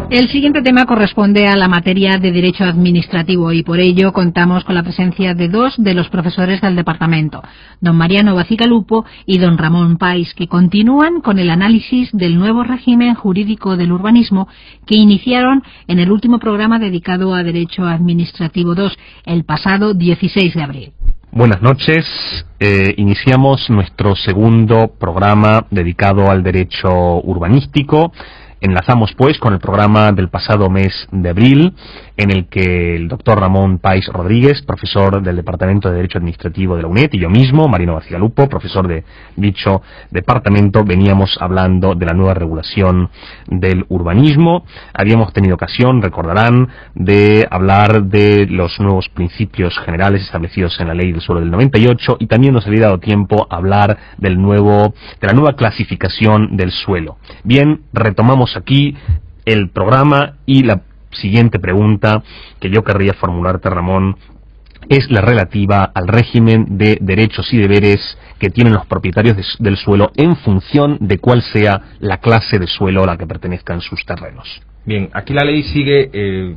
El siguiente tema corresponde a la materia de Derecho Administrativo y por ello contamos con la presencia de dos de los profesores del departamento, don Mariano Bacigalupo y don Ramón Pais, que continúan con el análisis del nuevo régimen jurídico del urbanismo que iniciaron en el último programa dedicado a Derecho Administrativo 2, el pasado 16 de abril. Buenas noches. Iniciamos nuestro segundo programa dedicado al derecho urbanístico. Enlazamos pues con el programa del pasado mes de abril, en el que el doctor Ramón Pais Rodríguez, profesor del Departamento de Derecho Administrativo de la UNED, y yo mismo, Mariano Bacigalupo, profesor de dicho departamento, veníamos hablando de la nueva regulación del urbanismo. Habíamos tenido ocasión, recordarán, de hablar de los nuevos principios generales establecidos en la Ley del Suelo del 98, y también nos había dado tiempo a hablar de la nueva clasificación del suelo. Bien, retomamos aquí el programa y la siguiente pregunta que yo querría formularte, Ramón, es la relativa al régimen de derechos y deberes que tienen los propietarios del suelo en función de cuál sea la clase de suelo a la que pertenezcan sus terrenos. Bien, aquí la ley sigue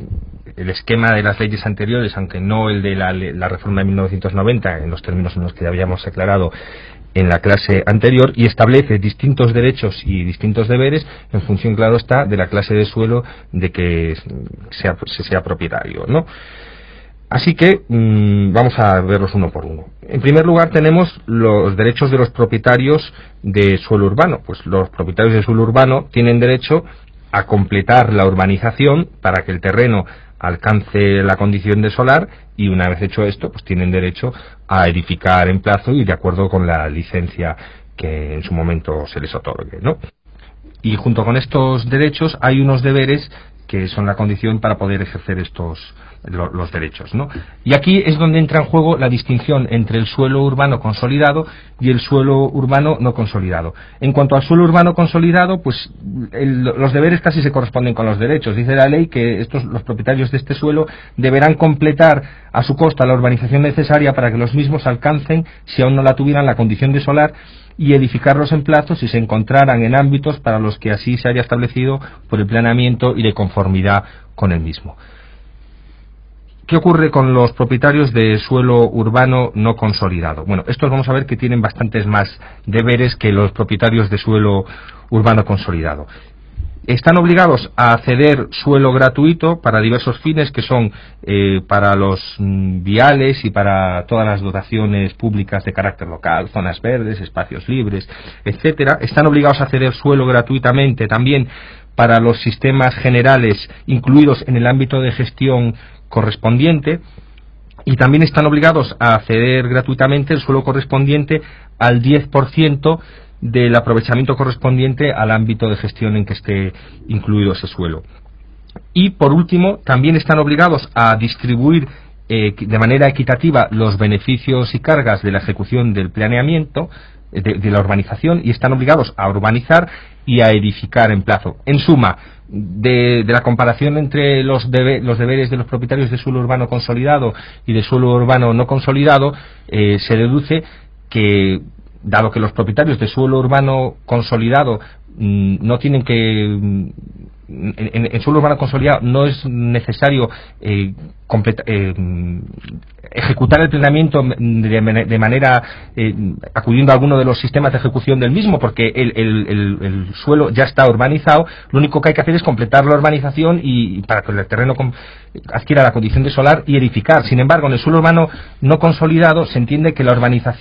el esquema de las leyes anteriores, aunque no el de la reforma de 1990, en los términos en los que habíamos aclarado en la clase anterior, y establece distintos derechos y distintos deberes en función, claro está, de la clase de suelo de que se sea propietario, ¿no? Así que vamos a verlos uno por uno. En primer lugar tenemos los derechos de los propietarios de suelo urbano. Pues los propietarios de suelo urbano tienen derecho a completar la urbanización para que el terreno alcance la condición de solar, y una vez hecho esto, pues tienen derecho a edificar en plazo y de acuerdo con la licencia que en su momento se les otorgue, ¿no? Y junto con estos derechos hay unos deberes que son la condición para poder ejercer los derechos, ¿no? Y aquí es donde entra en juego la distinción entre el suelo urbano consolidado y el suelo urbano no consolidado. En cuanto al suelo urbano consolidado, pues los deberes casi se corresponden con los derechos. Dice la ley que los propietarios de este suelo deberán completar a su costa la urbanización necesaria para que los mismos alcancen, si aún no la tuvieran, la condición de solar, y edificarlos en plazo si se encontraran en ámbitos para los que así se haya establecido por el planeamiento y de conformidad con el mismo. ¿Qué ocurre con los propietarios de suelo urbano no consolidado? Bueno, estos vamos a ver que tienen bastantes más deberes que los propietarios de suelo urbano consolidado. Están obligados a ceder suelo gratuito para diversos fines, que son para los viales y para todas las dotaciones públicas de carácter local, zonas verdes, espacios libres, etcétera. Están obligados a ceder suelo gratuitamente también para los sistemas generales incluidos en el ámbito de gestión correspondiente, y también están obligados a ceder gratuitamente el suelo correspondiente al 10% del aprovechamiento correspondiente al ámbito de gestión en que esté incluido ese suelo. Y por último, también están obligados a distribuir de manera equitativa los beneficios y cargas de la ejecución del planeamiento, de la urbanización, y están obligados a urbanizar y a edificar en plazo. En suma, de la comparación entre los deberes de los propietarios de suelo urbano consolidado y de suelo urbano no consolidado, se deduce que, dado que los propietarios de suelo urbano consolidado no tienen que... En suelo urbano consolidado no es necesario ejecutar el planeamiento de manera acudiendo a alguno de los sistemas de ejecución del mismo, porque el suelo ya está urbanizado. Lo único que hay que hacer es completar la urbanización y para que el terreno adquiera la condición de solar y edificar. Sin embargo, en el suelo urbano no consolidado se entiende que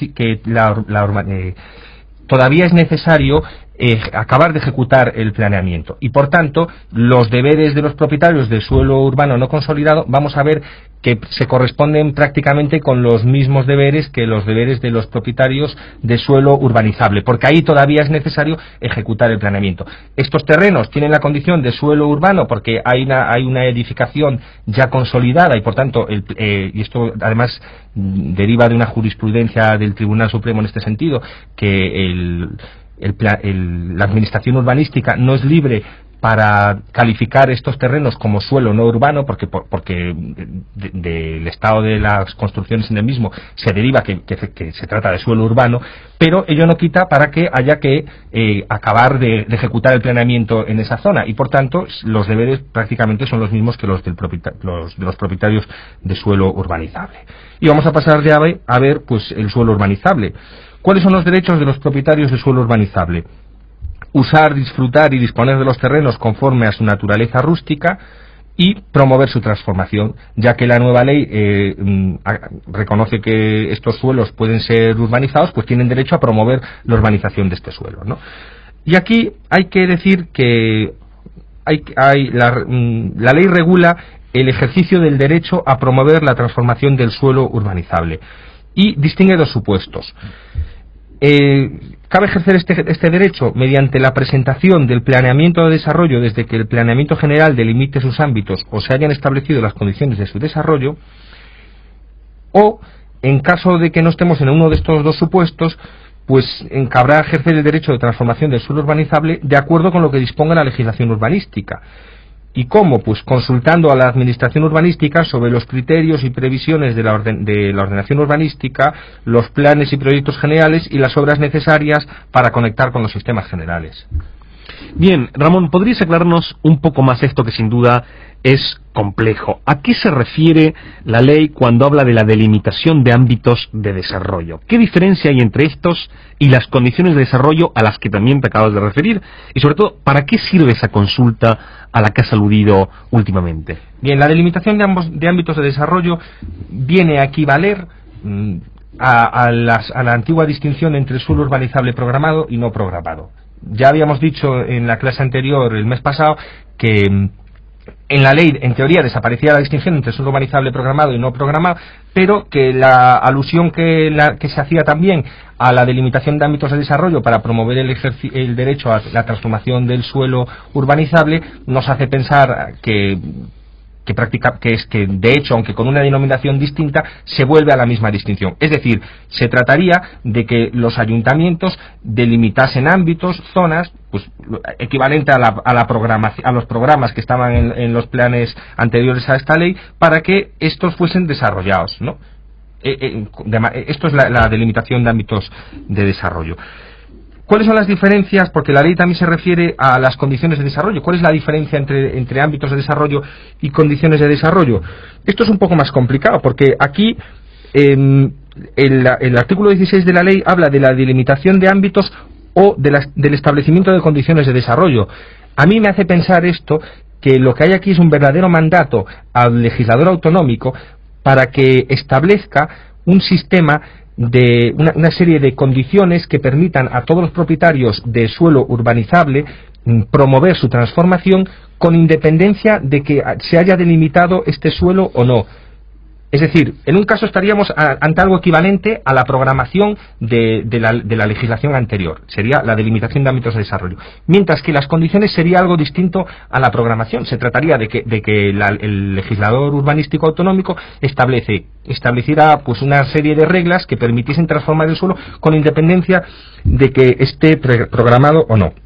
todavía es necesario acabar de ejecutar el planeamiento, y por tanto los deberes de los propietarios de suelo urbano no consolidado vamos a ver que se corresponden prácticamente con los mismos deberes que los deberes de los propietarios de suelo urbanizable, porque ahí todavía es necesario ejecutar el planeamiento. Estos terrenos tienen la condición de suelo urbano porque hay una edificación ya consolidada, y por tanto y esto además deriva de una jurisprudencia del Tribunal Supremo en este sentido, que la administración urbanística no es libre para calificar estos terrenos como suelo no urbano, porque del estado de las construcciones en el mismo se deriva que se trata de suelo urbano, pero ello no quita para que haya que acabar de ejecutar el planeamiento en esa zona, y por tanto los deberes prácticamente son los mismos que los de los propietarios de suelo urbanizable. Y vamos a pasar ya a ver pues el suelo urbanizable. ¿Cuáles son los derechos de los propietarios de suelo urbanizable? Usar, disfrutar y disponer de los terrenos conforme a su naturaleza rústica y promover su transformación, ya que la nueva ley reconoce que estos suelos pueden ser urbanizados, pues tienen derecho a promover la urbanización de este suelo, ¿no? Y aquí hay que decir que la ley regula el ejercicio del derecho a promover la transformación del suelo urbanizable y distingue dos supuestos. Cabe ejercer este derecho mediante la presentación del planeamiento de desarrollo desde que el planeamiento general delimite sus ámbitos o se hayan establecido las condiciones de su desarrollo, o en caso de que no estemos en uno de estos dos supuestos, pues cabrá ejercer el derecho de transformación del suelo urbanizable de acuerdo con lo que disponga la legislación urbanística. ¿Y cómo? Pues consultando a la administración urbanística sobre los criterios y previsiones de la ordenación urbanística, los planes y proyectos generales y las obras necesarias para conectar con los sistemas generales. Bien, Ramón, ¿podrías aclararnos un poco más esto que sin duda es complejo? ¿A qué se refiere la ley cuando habla de la delimitación de ámbitos de desarrollo? ¿Qué diferencia hay entre estos y las condiciones de desarrollo a las que también te acabas de referir? Y sobre todo, ¿para qué sirve esa consulta a la que has aludido últimamente? Bien, la delimitación de ámbitos de desarrollo viene a equivaler a la antigua distinción entre suelo urbanizable programado y no programado. Ya habíamos dicho en la clase anterior, el mes pasado, que en la ley, en teoría, desaparecía la distinción entre suelo urbanizable programado y no programado, pero que la alusión que se hacía también a la delimitación de ámbitos de desarrollo para promover el derecho a la transformación del suelo urbanizable nos hace pensar que de hecho, aunque con una denominación distinta, se vuelve a la misma distinción. Es decir, se trataría de que los ayuntamientos delimitasen ámbitos, zonas, pues equivalente a los programas que estaban en los planes anteriores a esta ley, para que estos fuesen desarrollados, ¿no? Esto es la delimitación de ámbitos de desarrollo. ¿Cuáles son las diferencias? Porque la ley también se refiere a las condiciones de desarrollo. ¿Cuál es la diferencia entre ámbitos de desarrollo y condiciones de desarrollo? Esto es un poco más complicado, porque aquí el artículo 16 de la ley habla de la delimitación de ámbitos o del establecimiento de condiciones de desarrollo. A mí me hace pensar esto, que lo que hay aquí es un verdadero mandato al legislador autonómico para que establezca un sistema de una serie de condiciones que permitan a todos los propietarios de suelo urbanizable promover su transformación con independencia de que se haya delimitado este suelo o no. Es decir, en un caso estaríamos ante algo equivalente a la programación de la legislación anterior, sería la delimitación de ámbitos de desarrollo, mientras que las condiciones sería algo distinto a la programación. Se trataría de que el legislador urbanístico autonómico estableciera pues una serie de reglas que permitiesen transformar el suelo con independencia de que esté programado o no.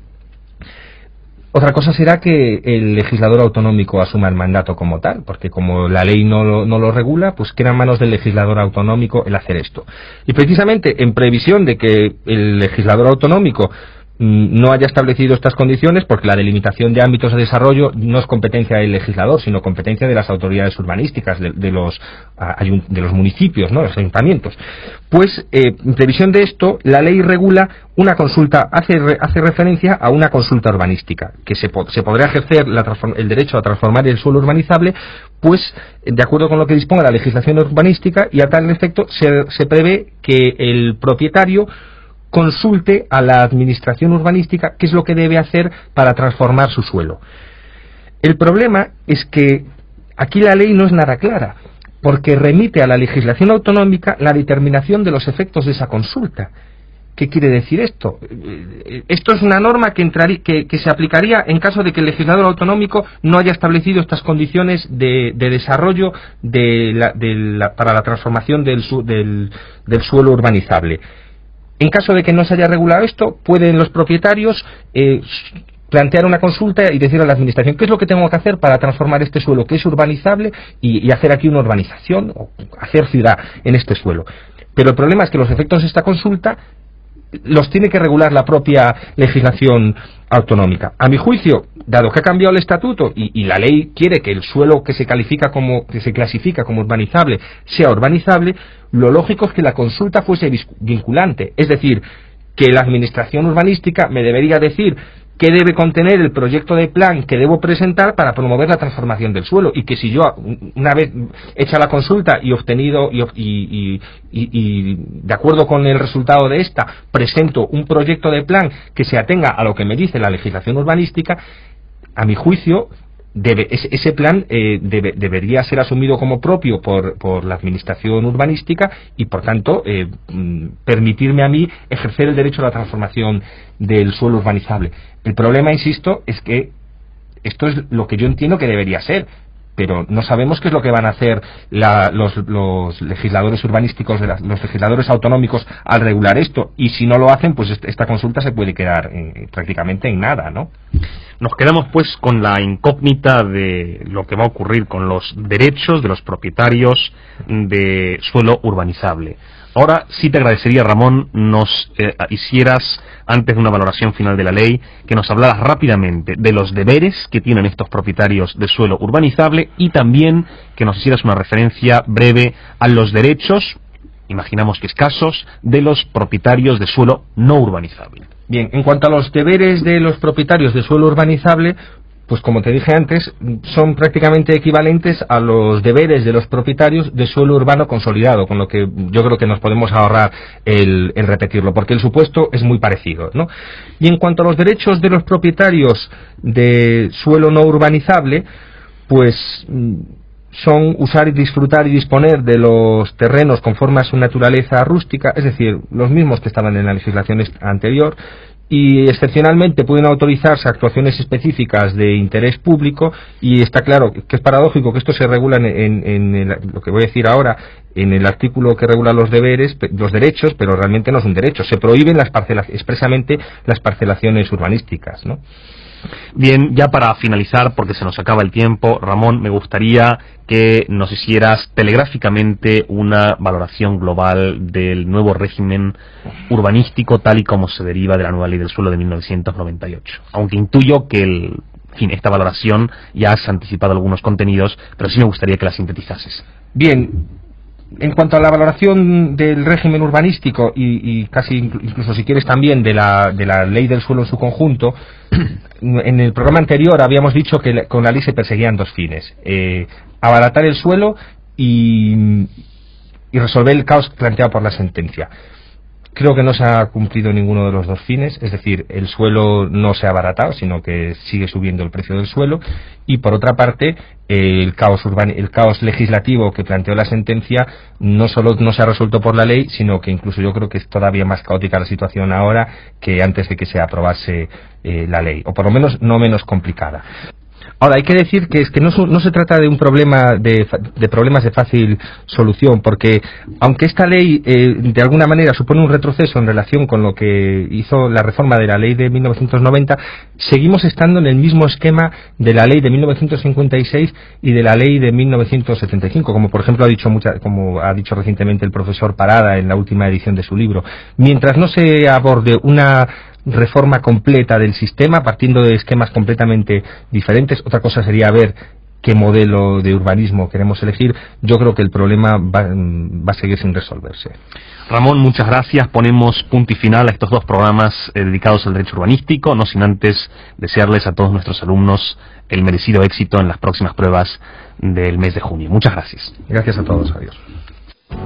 Otra cosa será que el legislador autonómico asuma el mandato como tal, porque como la ley no lo regula, pues queda en manos del legislador autonómico el hacer esto. Y precisamente en previsión de que el legislador autonómico no haya establecido estas condiciones, porque la delimitación de ámbitos de desarrollo no es competencia del legislador, sino competencia de las autoridades urbanísticas, de los municipios, ¿no?, los ayuntamientos. Pues, en previsión de esto, la ley regula una consulta, hace referencia a una consulta urbanística, que se podrá ejercer el derecho a transformar el suelo urbanizable, pues, de acuerdo con lo que disponga la legislación urbanística, y a tal efecto se prevé que el propietario consulte a la administración urbanística qué es lo que debe hacer para transformar su suelo. El problema es que aquí la ley no es nada clara, porque remite a la legislación autonómica la determinación de los efectos de esa consulta. ¿Qué quiere decir esto? Esto es una norma que se aplicaría en caso de que el legislador autonómico no haya establecido estas condiciones de desarrollo para la transformación del suelo urbanizable. En caso de que no se haya regulado esto, pueden los propietarios plantear una consulta y decir a la administración qué es lo que tengo que hacer para transformar este suelo que es urbanizable y hacer aquí una urbanización o hacer ciudad en este suelo. Pero el problema es que los efectos de esta consulta los tiene que regular la propia legislación autonómica. A mi juicio, dado que ha cambiado el estatuto y la ley quiere que el suelo que se clasifica como urbanizable sea urbanizable, lo lógico es que la consulta fuese vinculante, es decir, que la administración urbanística me debería decir qué debe contener el proyecto de plan que debo presentar para promover la transformación del suelo, y que si yo, una vez hecha la consulta y obtenido y de acuerdo con el resultado de esta, presento un proyecto de plan que se atenga a lo que me dice la legislación urbanística, a mi juicio ese plan debería ser asumido como propio por la administración urbanística y, por tanto, permitirme a mí ejercer el derecho a la transformación del suelo urbanizable. El problema, insisto, es que esto es lo que yo entiendo que debería ser, pero no sabemos qué es lo que van a hacer los legisladores urbanísticos, los legisladores autonómicos al regular esto, y si no lo hacen, pues esta consulta se puede quedar prácticamente en nada, ¿no? Nos quedamos pues con la incógnita de lo que va a ocurrir con los derechos de los propietarios de suelo urbanizable. Ahora sí te agradecería, Ramón, nos hicieras, antes de una valoración final de la ley, que nos hablaras rápidamente de los deberes que tienen estos propietarios de suelo urbanizable y también que nos hicieras una referencia breve a los derechos, imaginamos que escasos, de los propietarios de suelo no urbanizable. Bien, en cuanto a los deberes de los propietarios de suelo urbanizable, pues como te dije antes, son prácticamente equivalentes a los deberes de los propietarios de suelo urbano consolidado, con lo que yo creo que nos podemos ahorrar el repetirlo, porque el supuesto es muy parecido, ¿no? Y en cuanto a los derechos de los propietarios de suelo no urbanizable, pues son usar y disfrutar y disponer de los terrenos conforme a su naturaleza rústica, es decir, los mismos que estaban en la legislación anterior, y excepcionalmente pueden autorizarse actuaciones específicas de interés público, y está claro que es paradójico que esto se regula en lo que voy a decir ahora, en el artículo que regula los derechos, pero realmente no es un derecho. Se prohíben expresamente las parcelaciones urbanísticas, ¿no? Bien, ya para finalizar, porque se nos acaba el tiempo, Ramón, me gustaría que nos hicieras telegráficamente una valoración global del nuevo régimen urbanístico tal y como se deriva de la nueva ley del suelo de 1998. Aunque intuyo que esta valoración ya has anticipado algunos contenidos, pero sí me gustaría que la sintetizases. Bien. En cuanto a la valoración del régimen urbanístico y casi incluso si quieres también de la ley del suelo en su conjunto, en el programa anterior habíamos dicho que con la ley se perseguían dos fines: abaratar el suelo y resolver el caos planteado por la sentencia. Creo que no se ha cumplido ninguno de los dos fines, es decir, el suelo no se ha abaratado, sino que sigue subiendo el precio del suelo, y por otra parte, el caos legislativo que planteó la sentencia no solo no se ha resuelto por la ley, sino que incluso yo creo que es todavía más caótica la situación ahora que antes de que se aprobase la ley, o por lo menos no menos complicada. Ahora, hay que decir que es que no se trata de un problema de problemas de fácil solución, porque aunque esta ley de alguna manera supone un retroceso en relación con lo que hizo la reforma de la ley de 1990, seguimos estando en el mismo esquema de la ley de 1956 y de la ley de 1975, como por ejemplo como ha dicho recientemente el profesor Parada en la última edición de su libro. Mientras no se aborde una reforma completa del sistema, partiendo de esquemas completamente diferentes, otra cosa sería ver qué modelo de urbanismo queremos elegir. Yo creo que el problema va a seguir sin resolverse. Ramón, muchas gracias. Ponemos punto y final a estos dos programas dedicados al derecho urbanístico, no sin antes desearles a todos nuestros alumnos el merecido éxito en las próximas pruebas del mes de junio. Muchas gracias. Gracias a todos. Adiós.